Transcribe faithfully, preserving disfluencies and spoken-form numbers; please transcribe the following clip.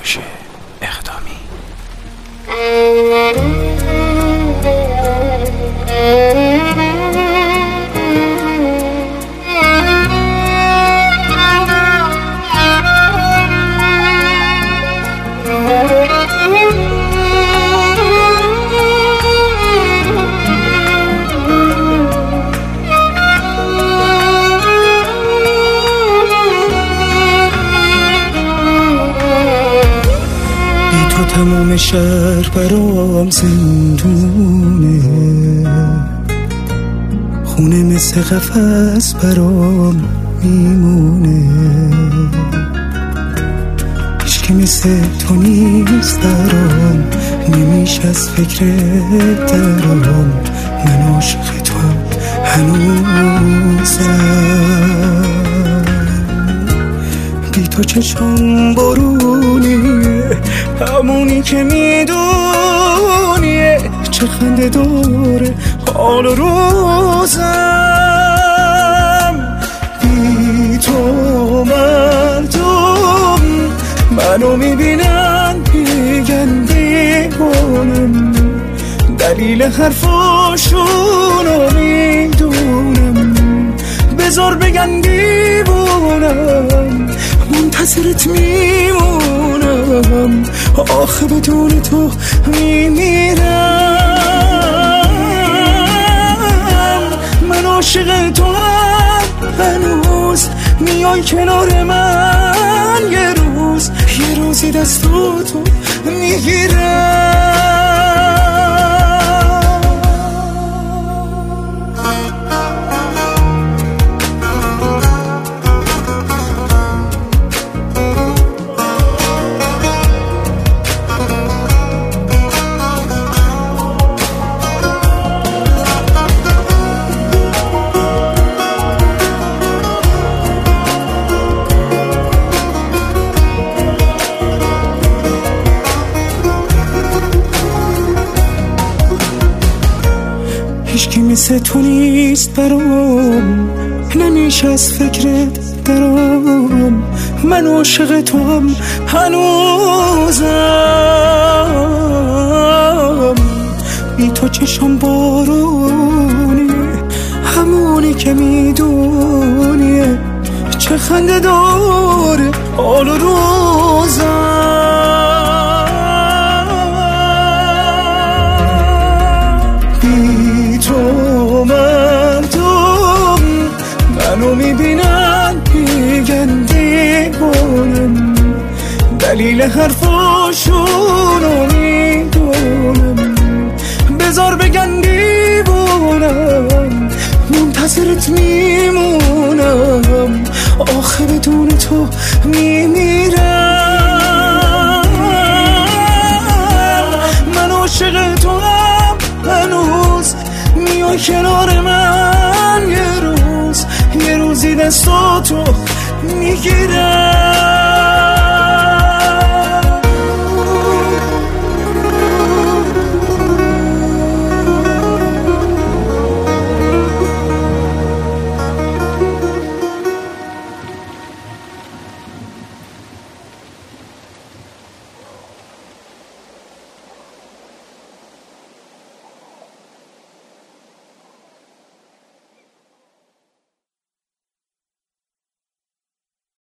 کوروش اقدامی. تمام شهر برام زندونه، خونه مثل قفس برام میمونه، هیچکی مثل تو نیست برام، نمیشه از فکرت درام، من عاشق تو هم هنوزم، بی تو چشم برونیه، همونی که میدونیه، چه خنده داره حال روزم، بی تو مردم منو میبینن میگن دیوانم، دلیل حرفاشونو میدونم، بذار بگن دیوانم، منتظرت میمونم، آخه بدون تو میمیرم، من عاشق تو هم هنوز، میای کنار من یه روز، یه روزی دستاتو میگیرم. هیچکی مثل تو نیست برام، نمیشه از فکرت درام، من عاشق تو هم هنوزم، بی تو چشم بارونیه، همونی که میدونیه، چه خنده داره حال روزم، مردم منو میبینن میگن دیوانم، دلیل حرفاشونو میدونم، بذار بگن دیوانم، منتظرت میمونم، آخه بدون تو میمیرم، من عاشق تو هم هنوز، میای کنار من یه روز، یه روزی دستاتو میگیرم.